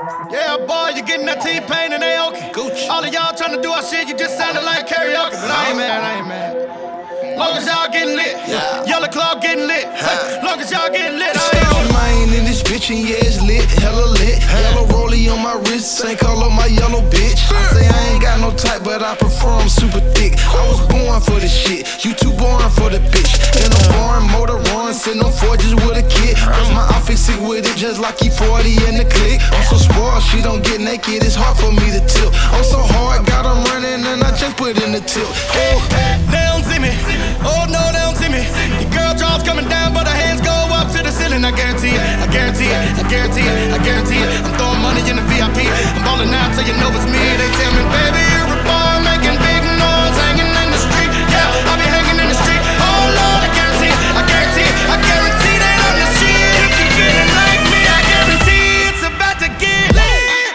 Yeah, boy, you getting that T-Pain and Aoki. Gucci. All of y'all trying to do our shit, you just sounded like karaoke. But I ain't mad. Long as y'all getting lit, Yellow Claw getting lit. Long as y'all getting lit, I am mine in this bitch and yeah, it's lit, hella lit. Yellow rollie on my wrist, same color my yellow bitch. I say I ain't got no type, but I prefer 'em super thick. I was born for this shit, you too boring for the bitch. In a foreign motor run, sitting on forges with a kid. Cause my outfit sick with it, just like E40 in the click. I'm so spoiled, she don't get naked, it's hard for me to tilt. I'm so hard, got 'em running and I just put in the tilt. They don't see me, oh no, they don't see me. The girl draws coming down, but her hands go up to the ceiling. I guarantee it, I guarantee it, I guarantee it, I guarantee it. I'm throwing money in the VIP, I'm balling out so you know it's me. They tell me, baby, you're a boy making big noise, hanging in the street. Yeah, I'll be hanging in the street. Oh Lord, I guarantee it, I guarantee it, I guarantee that I'm the shit. If you get it like me, I guarantee it's about to get lit.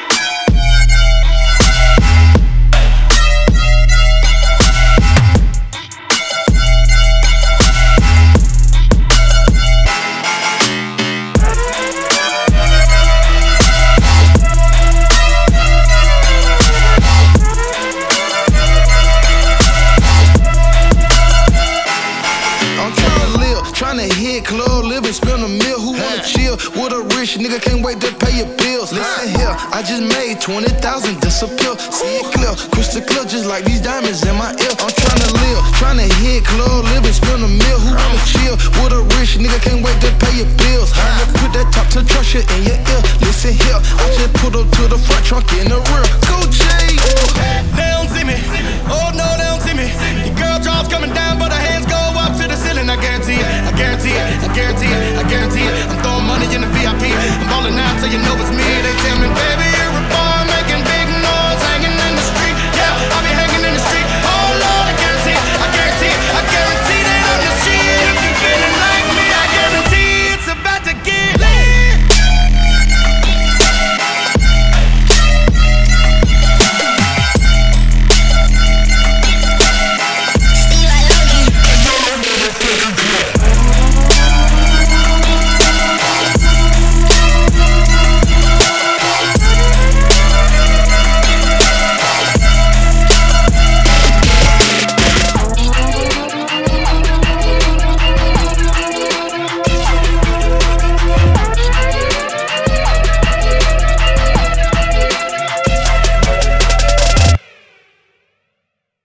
Tryna hit club, live and spend a meal. Who wanna chill with a rich nigga? Can't wait to pay your bills. Listen here, I just made 20,000 disappear. See it clear, crystal clear, just like these diamonds in my ear. I'm tryna live, tryna hit club, live and spend a meal. Who wanna chill with a rich nigga? Can't wait to pay your bills. I'ma put that top to truck shit in your ear. Listen here, I just put up to the front trunk in the rear. Go Jay. They don't see me, oh no, they don't see me. The girl draws coming down, but her hands go up to the ceiling. I guarantee it, I guarantee it, I guarantee it, I guarantee it. I'm throwing money in the VIP, I'm balling out so you know it's me. They tell me